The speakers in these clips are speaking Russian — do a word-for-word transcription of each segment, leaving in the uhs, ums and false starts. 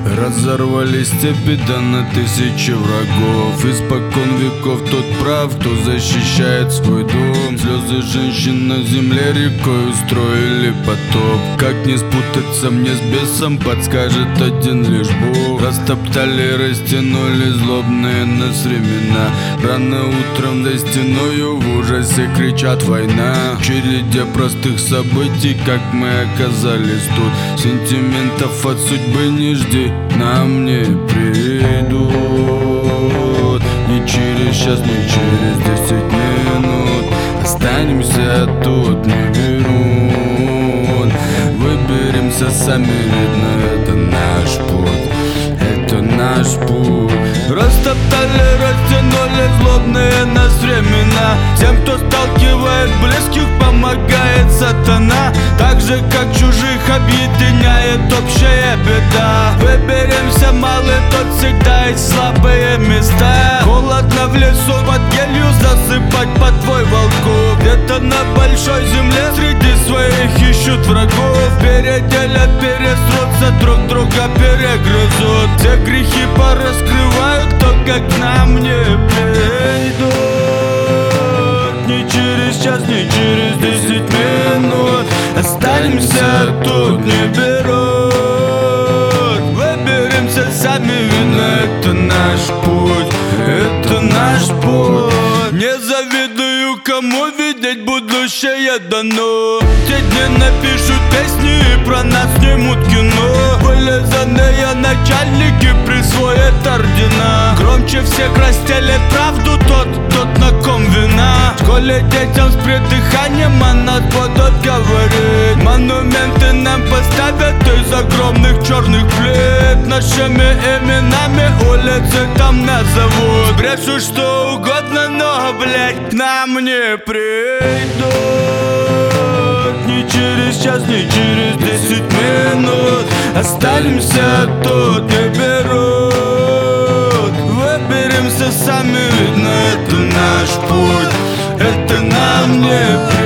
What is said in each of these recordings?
Разорвали степи, да на тысячи врагов. Испокон веков тот прав, кто защищает свой дом. Слезы женщин на земле рекой устроили потоп. Как не спутаться мне с бесом, подскажет один лишь Бог. Растоптали, растянули злобные нас времена. Рано утром за стеною в ужасе кричат война. В череде простых событий, как мы оказались тут. Сентиментов от судьбы не жди, нам не придут. Ни через час, ни через десять минут. Останемся тут, не берут. Выберемся сами, видно, это наш путь. Это наш путь. Растоптали, растянули злобные нас времена. Тем, кто сталкивает близких, помогает сатана. Так же, как чужих объединяет общая беда. Выберемся, малый, тот всегда есть слабые места. Холодно в лесу, под елью засыпать по твой волков. Где-то на большой земле среди своих ищут врагов. Переделят, пересрутся, друг друга перегрызут. Все грехи пораскрывают, кто как к нам не придут. Ни через час, ни через десять минут. Останемся тут, не берут. Выберемся сами, видно, это наш путь. Это наш путь. Не завидую, кому видеть будущее дано. Те дни напишут песни и про нас снимут кино. Вылизанные начальники присвоят ордена. Громче всех расстелит правду тот, тот на ком вина. В школе детям с придыханием о нас будут говорить. Монументы нам поставят из огромных черных плит. Нашими именами улицы там назовут. Брешут что угодно, но, блядь, к нам не придут. Ни через час, ни через десять минут. Останемся тут, не берут. Выберемся сами, видно, это наш путь. Это нам не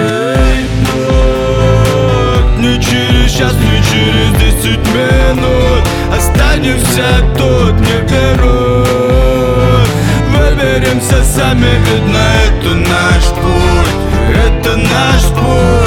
придут. Ни через час, ни через десять минут. Останемся тут, не берут. Выберемся сами, видно, это наш путь. Это наш путь.